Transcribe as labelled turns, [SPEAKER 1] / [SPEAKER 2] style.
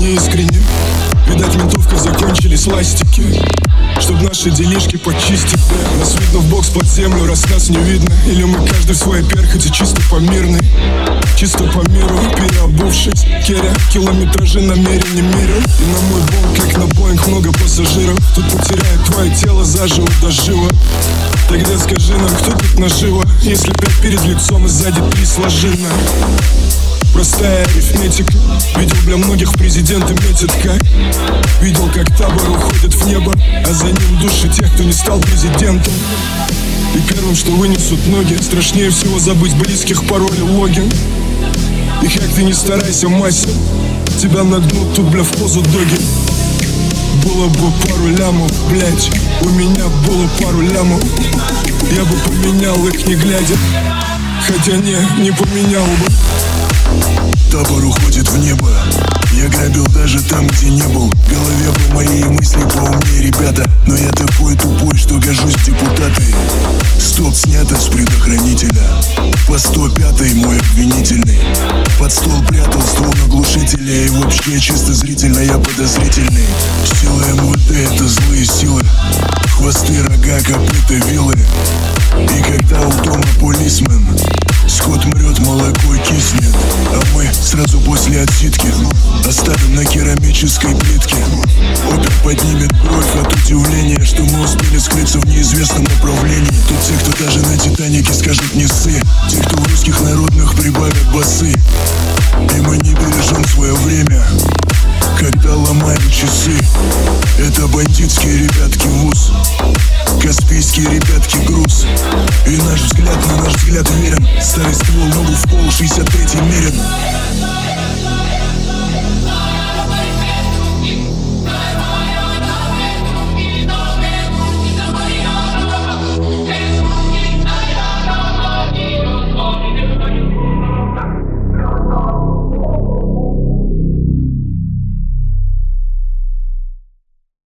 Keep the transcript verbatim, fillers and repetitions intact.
[SPEAKER 1] неискренне. Видать, ментовка закончились ластики, чтоб наши делишки почистить. Нас видно в бокс под землю, раз нас не видно. Или мы каждый в своей перхоти, чисто по мирной, чисто по миру, переобувшись. Керя километражи намеренно мерил. И на мой бом, как на Боинг, много пассажиров. Тут потеряет твое тело заживо до жива. Тогда скажи нам, кто тут наживо, если пять перед лицом и сзади три сложено. Простая арифметика. Видел, бля, многих президенты метят как. Видел, как табор уходит в небо, а за ним души тех, кто не стал президентом. И первым, что вынесут ноги, страшнее всего забыть близких, пароль и логин. И как ты не старайся, Мася, тебя нагнут тут, бля, в позу доги. Было бы пару лямов, блять, у меня было пару лямов. Я бы поменял их не глядя, хотя не, не поменял бы.
[SPEAKER 2] Табор уходит в небо. Я грабил даже там, где не был. В голове бы мои мысли поумнее, ребята. Но я такой тупой, что гожусь в депутаты. Стоп снято с предохранителя. По сто пятый мой обвинительный. Под стол прятал ствол оглушителя. И вообще чисто зрительно я подозрительный. Сила МВД — это злые силы. Хвосты, рога, копыта, вилы. И когда у дома полисмен, скот мрет, молоко киснет. А мы сразу после отсидки оставим на керамической плитке. Опер поднимет бровь от удивления, что мы успели скрыться в неизвестном направлении. Тут те, кто даже на Титанике скажут не ссы. Те, кто в русских народных прибавят басы. И мы не бережем свое время, когда ломаем часы. Это бандитские ребятки вуз, каспийские ребятки груз. И наш взгляд, на наш взгляд верен. Старый ствол, ногу в пол, шестьдесят третий мерен.